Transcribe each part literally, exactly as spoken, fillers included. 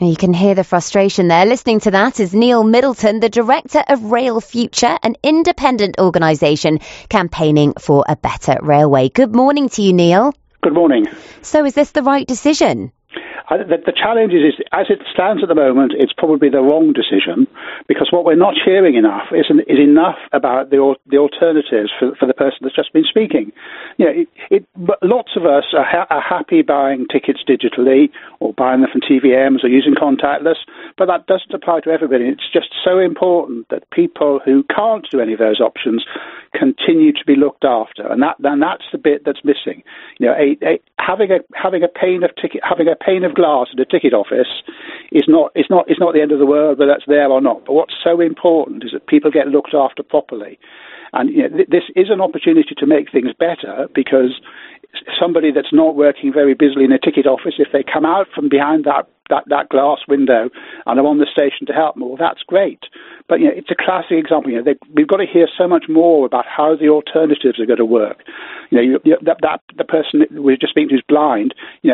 You can hear the frustration there. Listening to that is Neil Middleton, the director of Rail Future, an independent organisation campaigning for a better railway. Good morning to you, Neil. Good morning. So is this the right decision? Uh, the, the challenge is, is, as it stands at the moment, it's probably the wrong decision, because what we're not hearing enough is, is enough about the the alternatives for, for the person that's just been speaking. You know, it, it, lots of us are, ha- are happy buying tickets digitally or buying them from T V Ms or using contactless, but that doesn't apply to everybody. It's just so important that people who can't do any of those options continue to be looked after, and that and that's the bit that's missing. You know, a, a, having a having a pane of ticket having a pane of glass at a ticket office is not is not is not the end of the world, whether that's there or not. But what's so important is that people get looked after properly, and you know, th- this is an opportunity to make things better, because somebody that's not working very busily in a ticket office, if they come out from behind that that, that glass window and are on the station to help them, well, that's great. But you know, it's a classic example. You know, they, we've got to hear so much more about how the alternatives are going to work. You know, you, you, that, that the person that we're just speaking to who's blind, you know,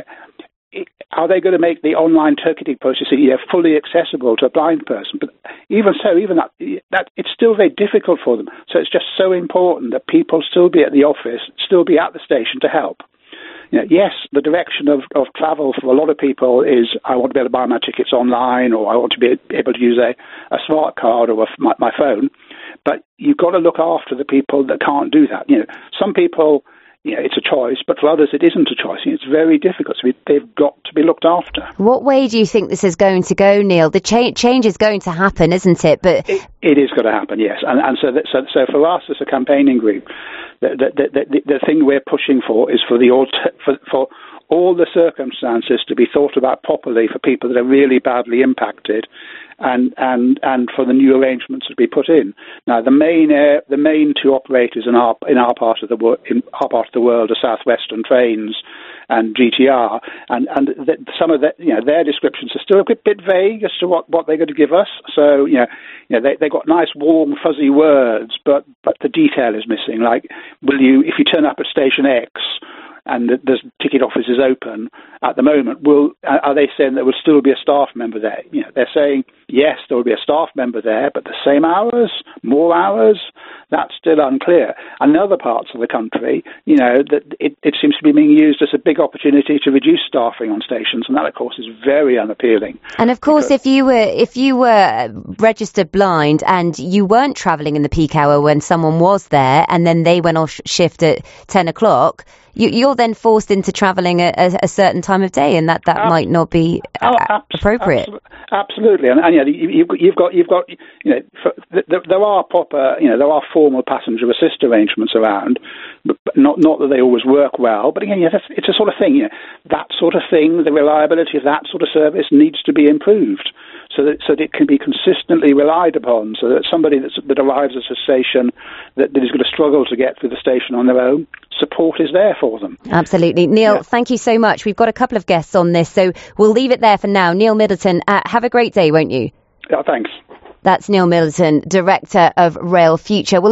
are they going to make the online ticketing process you know, fully accessible to a blind person? But even so, even that, that it's still very difficult for them. So it's just so important that people still be at the office, still be at the station to help. You know, yes, the direction of, of travel for a lot of people is I want to be able to buy my tickets online, or I want to be able to use a, a smart card or a, my, my phone. But you've got to look after the people that can't do that. You know, some people, you know, it's a choice, but for others it isn't a choice. You know, it's very difficult. So they've got to be looked after. What way do you think this is going to go, Neil? The cha- change is going to happen, isn't it? But it, it is going to happen, yes. And, and so, that, so, so for us as a campaigning group, the the, the, the, the thing we're pushing for is for the alter, for, for all the circumstances to be thought about properly for people that are really badly impacted, and and, and for the new arrangements to be put in. Now, the main uh, the main two operators in our in our part of the wo- in our part of the world are South Western Trains and G T R, and and the, some of the, you know, their descriptions are still a bit, bit vague as to what, what they're going to give us. So you know, you know they they got nice warm fuzzy words, but but the detail is missing. Like, will you if you turn up at station X and the, the ticket office is open at the moment, will are they saying there will still be a staff member there? You know, they're saying yes, there will be a staff member there, but the same hours, more hours, that's still unclear. And in other parts of the country, you know, that it, it seems to be being used as a big opportunity to reduce staffing on stations, and that, of course, is very unappealing. And of course, because if you were if you were registered blind and you weren't travelling in the peak hour when someone was there, and then they went off shift at ten o'clock. You, you're then forced into travelling at a, a certain time of day, and that, that uh, might not be uh, uh, appropriate. Absolutely, and, and yeah, you've, you've got you've got you know for, there, there are proper you know there are formal passenger assist arrangements around, but not not that they always work well. But again, yeah, that's, it's a sort of thing. You know, that sort of thing, the reliability of that sort of service needs to be improved, so that so that it can be consistently relied upon, so that somebody that's, that arrives at a station that, that is going to struggle to get through the station on their own, support is there for them. Absolutely. Neil, yeah. Thank you so much. We've got a couple of guests on this, so we'll leave it there for now. Neil Middleton, uh, have a great day, won't you? Yeah, thanks. That's Neil Middleton, Director of Rail Future. We'll